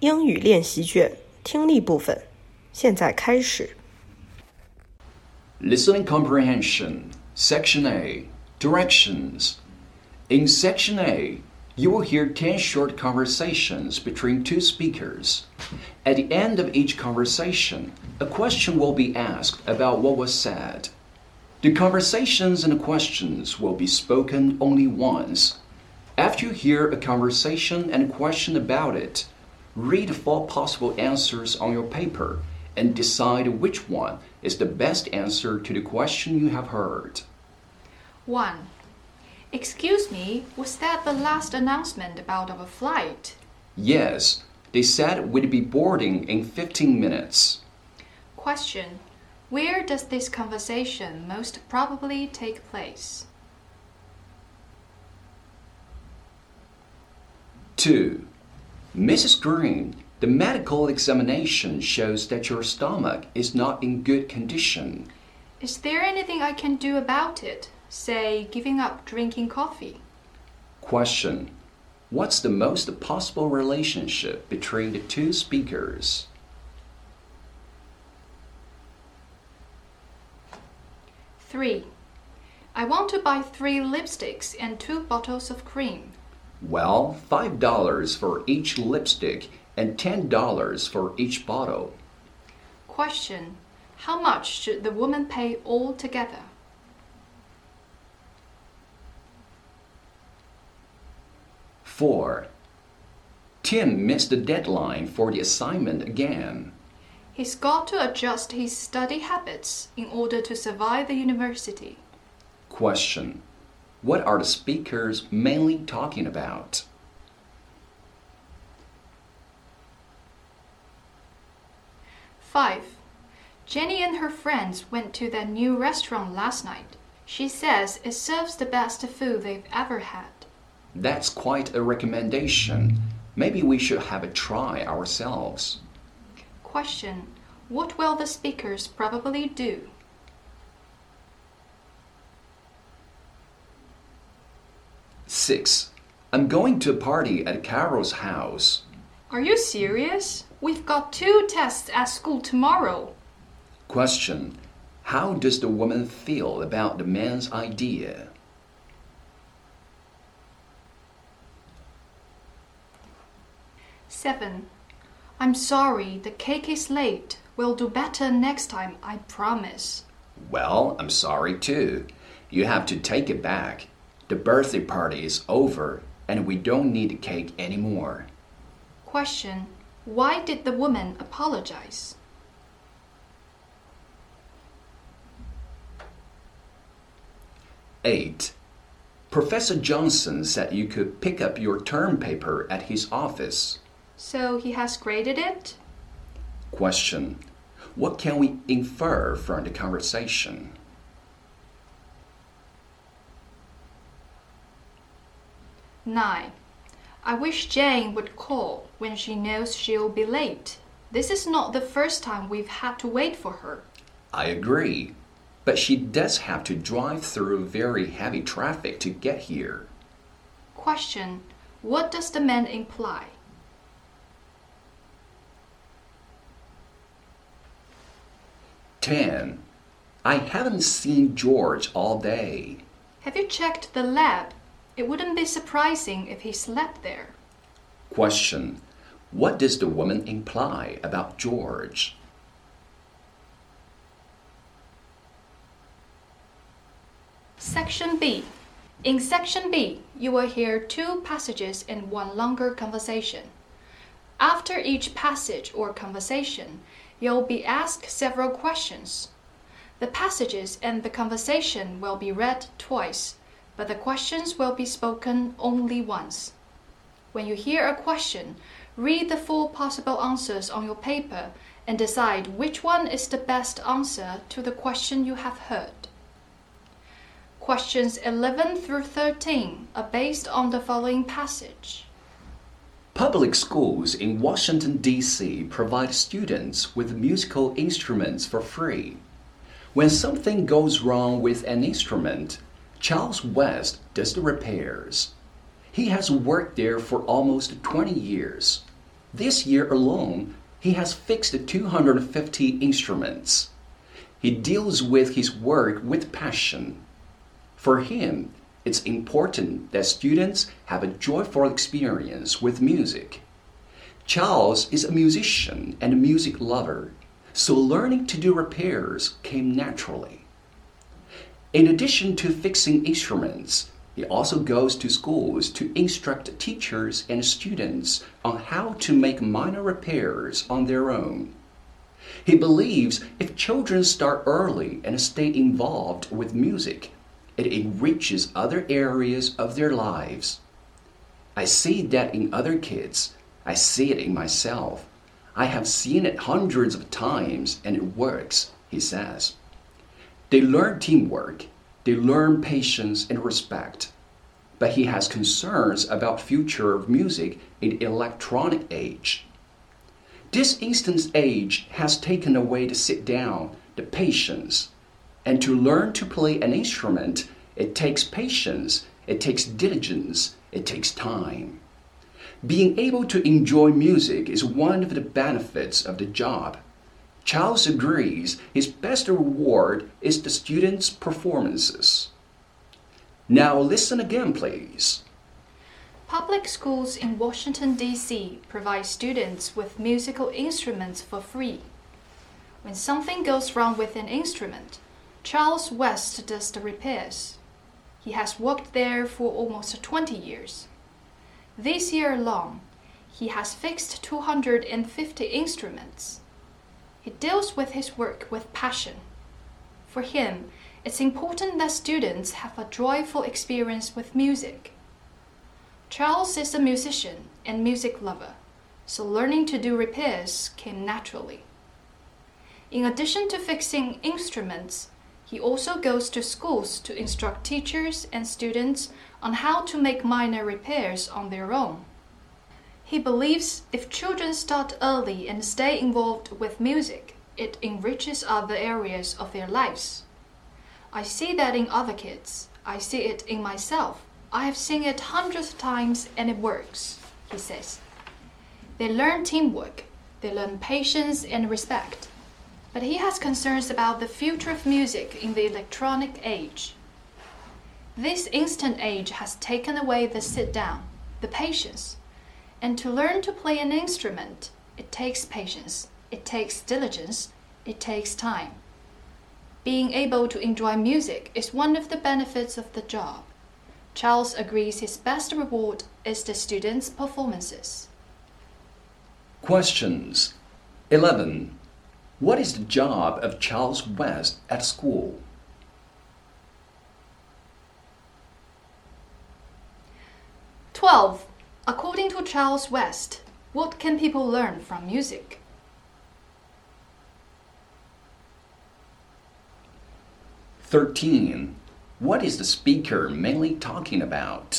英语练习卷听力部分，现在开始。 Listening Comprehension, Section A, Directions. In Section A, you will hear 10 short conversations between two speakers. At the end of each conversation, a question will be asked about what was said. The conversations and the questions will be spoken only once. After you hear a conversation and a question about it, read the 4 possible answers on your paper and decide which one is the best answer to the question you have heard. 1. Excuse me, was that the last announcement about our flight? Yes, they said we'd be boarding in 15 minutes. Question. Where does this conversation most probably take place? 2. Mrs. Green, the medical examination shows that your stomach is not in good condition. Is there anything I can do about it? Say, giving up drinking coffee. Question. What's the most possible relationship between the two speakers? 3. I want to buy 3 lipsticks and 2 bottles of cream. Well, $5 for each lipstick and $10 for each bottle. Question. How much should the woman pay altogether? 4. Tim missed the deadline for the assignment again. He's got to adjust his study habits in order to survive the university. Question. What are the speakers mainly talking about? 5. Jenny and her friends went to that new restaurant last night. She says it serves the best food they've ever had. That's quite a recommendation. Maybe we should have a try ourselves. Question. What will the speakers probably do? 6. I'm going to a party at Carol's house. Are you serious? We've got 2 tests at school tomorrow. Question. How does the woman feel about the man's idea? 7. I'm sorry, the cake is late. We'll do better next time, I promise. Well, I'm sorry too. You have to take it back. The birthday party is over and we don't need the cake anymore. Question. Why did the woman apologize? 8. Professor Johnson said you could pick up your term paper at his office. So he has graded it? Question. What can we infer from the conversation? 9. I wish Jane would call when she knows she'll be late. This is not the first time we've had to wait for her. I agree, but she does have to drive through very heavy traffic to get here. Question. What does the man imply? 10. I haven't seen George all day. Have you checked the lab? It wouldn't be surprising if he slept there. Question. What does the woman imply about George? Section B. In Section B, you will hear 2 passages and 1 longer conversation. After each passage or conversation, you'll be asked several questions. The passages and the conversation will be read twice, but the questions will be spoken only once. When you hear a question, read the 4 possible answers on your paper and decide which one is the best answer to the question you have heard. Questions 11 through 13 are based on the following passage. Public schools in Washington, D.C. provide students with musical instruments for free. When something goes wrong with an instrument, Charles West does the repairs. He has worked there for almost 20 years. This year alone, he has fixed 250 instruments. He deals with his work with passion. For him, it's important that students have a joyful experience with music. Charles is a musician and a music lover, so learning to do repairs came naturally. In addition to fixing instruments, he also goes to schools to instruct teachers and students on how to make minor repairs on their own. He believes if children start early and stay involved with music, it enriches other areas of their lives. I see that in other kids. I see it in myself. I have seen it hundreds of times and it works, he says. They learn teamwork. They learn patience and respect. But he has concerns about future of music in the electronic age. This instant age has taken away the sit down, the patience. And to learn to play an instrument, it takes patience, it takes diligence, it takes time. Being able to enjoy music is one of the benefits of the job. Charles agrees his best reward is the students' performances. Now listen again, please. Public schools in Washington, D.C. provide students with musical instruments for free. When something goes wrong with an instrument, Charles West does the repairs. He has worked there for almost 20 years. This year alone, he has fixed 250 instruments. He deals with his work with passion. For him, it's important that students have a joyful experience with music. Charles is a musician and music lover, so learning to do repairs came naturally. In addition to fixing instruments, he also goes to schools to instruct teachers and students on how to make minor repairs on their own. He believes if children start early and stay involved with music, it enriches other areas of their lives. I see that in other kids. I see it in myself. I have seen it hundreds of times and it works, he says. They learn teamwork. They learn patience and respect. But he has concerns about the future of music in the electronic age. This instant age has taken away the sit down, the patience. And to learn to play an instrument, it takes patience, it takes diligence, it takes time. Being able to enjoy music is one of the benefits of the job. Charles agrees his best reward is the students' performances. Questions. 11. What is the job of Charles West at school? 12. According to Charles West, what can people learn from music? 13. What is the speaker mainly talking about?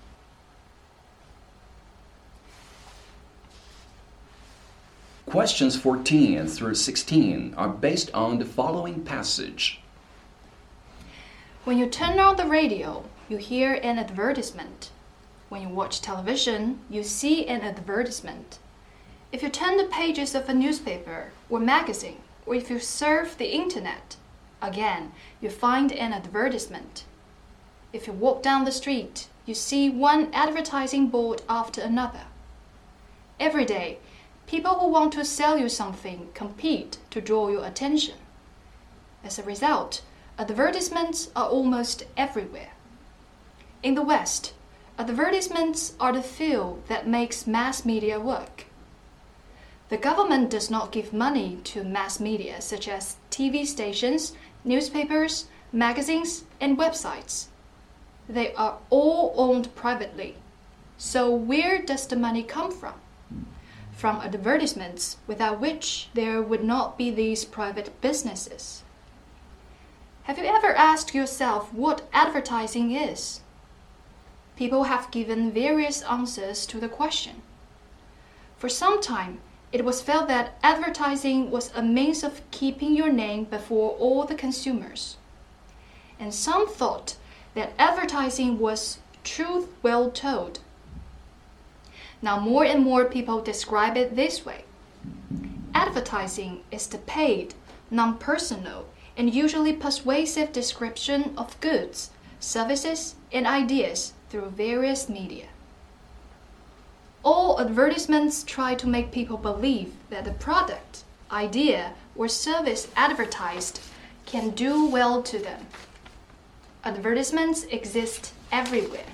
14 through 16 are based on the following passage. When you turn on the radio, you hear an advertisement. When you watch television, you see an advertisement. If you turn the pages of a newspaper or magazine, or if you surf the internet, again, you find an advertisement. If you walk down the street, you see one advertising board after another. Every day, people who want to sell you something compete to draw your attention. As a result, advertisements are almost everywhere. In the West, advertisements are the fuel that makes mass media work. The government does not give money to mass media such as TV stations, newspapers, magazines, and websites. They are all owned privately. So where does the money come from? From advertisements, without which there would not be these private businesses. Have you ever asked yourself what advertising is? People have given various answers to the question. For some time, it was felt that advertising was a means of keeping your name before all the consumers. And some thought that advertising was truth well told. Now more and more people describe it this way. Advertising is the paid, non-personal, and usually persuasive description of goods, services, and ideas through various media. All advertisements try to make people believe that the product, idea, or service advertised can do well to them. Advertisements exist everywhere.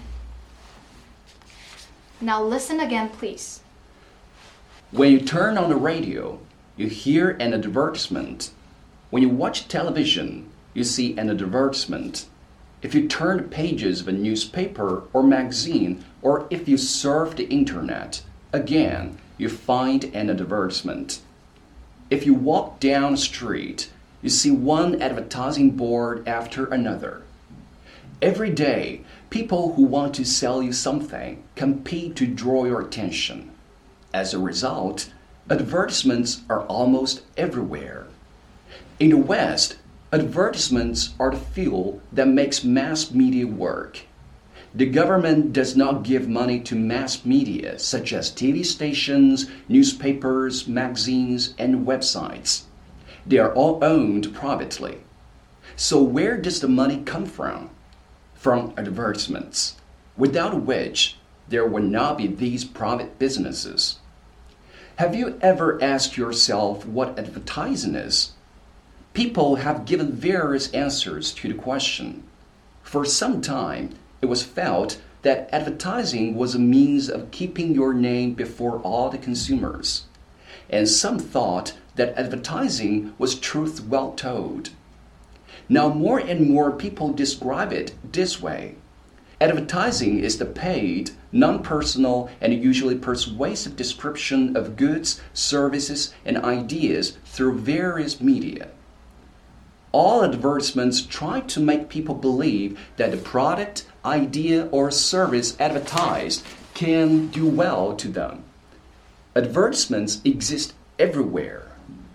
Now listen again, please. When you turn on the radio, you hear an advertisement. When you watch television, you see an advertisement. If you turn the pages of a newspaper or magazine, or if you surf the internet, again, you find an advertisement. If you walk down the street, you see one advertising board after another. Every day, people who want to sell you something compete to draw your attention. As a result, advertisements are almost everywhere. In the West, advertisements are the fuel that makes mass media work. The government does not give money to mass media such as TV stations, newspapers, magazines, and websites. They are all owned privately. So where does the money come from? From advertisements, without which there would not be these private businesses. Have you ever asked yourself what advertising is? People have given various answers to the question. For some time, it was felt that advertising was a means of keeping your name before all the consumers. And some thought that advertising was truth well told. Now more and more people describe it this way. Advertising is the paid, non-personal, and usually persuasive description of goods, services, and ideas through various media. All advertisements try to make people believe that the product, idea, or service advertised can do well to them. Advertisements exist everywhere.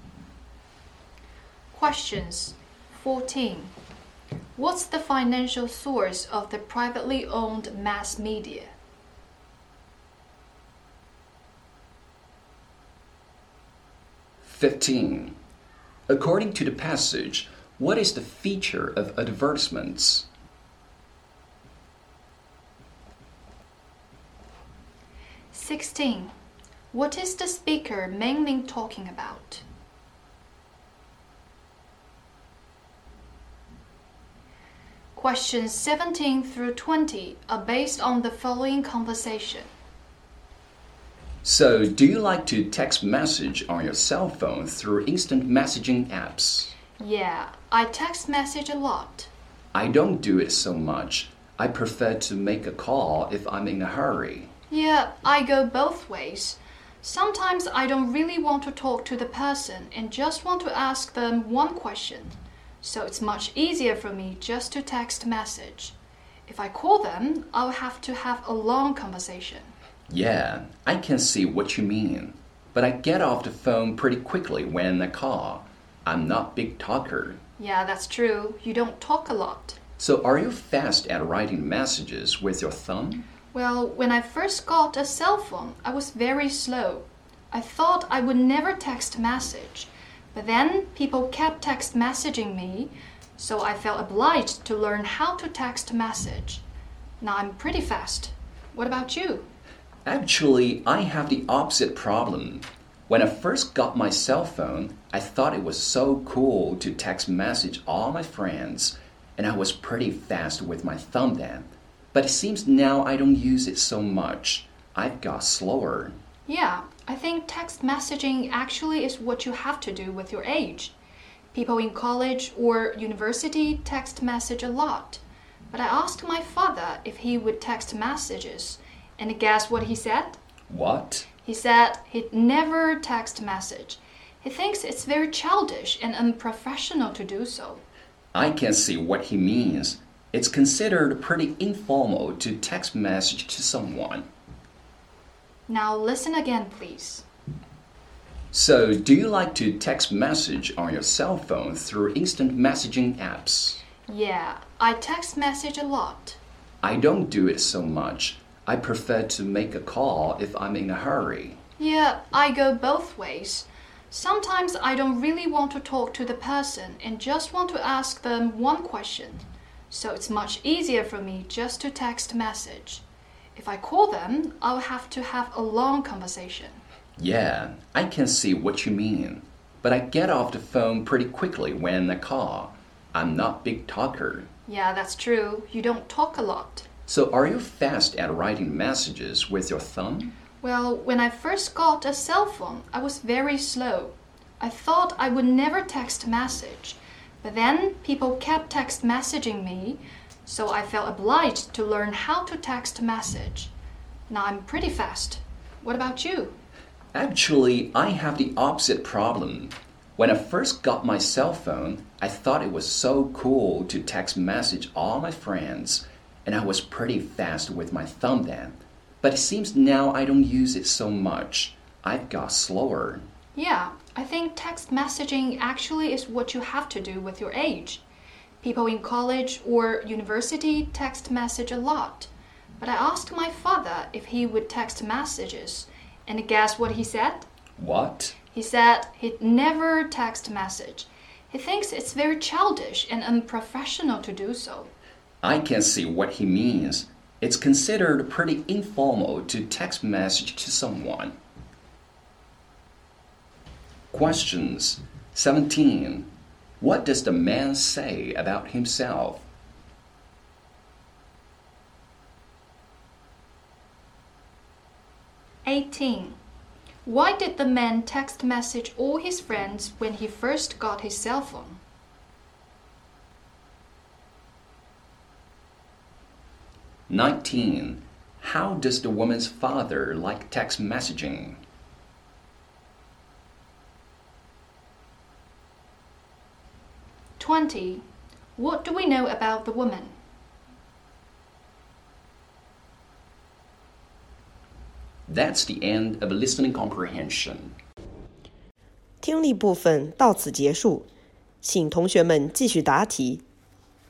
Questions 14. What's the financial source of the privately owned mass media? (15) According to the passage, what is the feature of advertisements? (16) What is the speaker mainly talking about? Questions 17 through 20 are based on the following conversation. So, do you like to text message on your cell phone through instant messaging apps? Yeah, I text message a lot. I don't do it so much. I prefer to make a call if I'm in a hurry. Yeah, I go both ways. Sometimes I don't really want to talk to the person and just want to ask them one question. So it's much easier for me just to text message. If I call them, I'll have to have a long conversation. Yeah, I can see what you mean. But I get off the phone pretty quickly when I call. I'm not a big talker. Yeah, that's true. You don't talk a lot. So are you fast at writing messages with your thumb? Well, when I first got a cell phone, I was very slow. I thought I would never text message. But then people kept text messaging me, so I felt obliged to learn how to text message. Now I'm pretty fast. What about you? Actually, I have the opposite problem. When I first got my cell phone, I thought it was so cool to text message all my friends, and I was pretty fast with my thumb then. But it seems now I don't use it so much. I've got slower. Yeah, I think text messaging actually is what you have to do with your age. People in college or university text message a lot. But I asked my father if he would text messages, and guess what he said? What? He said he'd never text message. He thinks it's very childish and unprofessional to do so. I can see what he means. It's considered pretty informal to text message to someone. Now listen again, please. So, do you like to text message on your cell phone through instant messaging apps? Yeah, I text message a lot. I don't do it so much. I prefer to make a call if I'm in a hurry. Yeah, I go both ways. Sometimes I don't really want to talk to the person and just want to ask them one question. So it's much easier for me just to text message. If I call them, I'll have to have a long conversation. Yeah, I can see what you mean. But I get off the phone pretty quickly when I call. I'm not a big talker. Yeah, that's true. You don't talk a lot. So are you fast at writing messages with your thumb? Well, when I first got a cell phone, I was very slow. I thought I would never text message. But then people kept text messaging me, so I felt obliged to learn how to text message. Now I'm pretty fast. What about you? Actually, I have the opposite problem. When I first got my cell phone, I thought it was so cool to text message all my friends, and I was pretty fast with my thumb then. But it seems now I don't use it so much. I've got slower. Yeah, I think text messaging actually is what you have to do with your age. People in college or university text message a lot. But I asked my father if he would text messages, and guess what he said? What? He said he'd never text message. He thinks it's very childish and unprofessional to do so. I can see what he means. It's considered pretty informal to text message to someone. Questions. 17. What does the man say about himself? 18. Why did the man text message all his friends when he first got his cell phone? 19. How does the woman's father like text messaging? 20. What do we know about the woman? That's the end of listening comprehension. 听力部分到此结束，请同学们继续答题。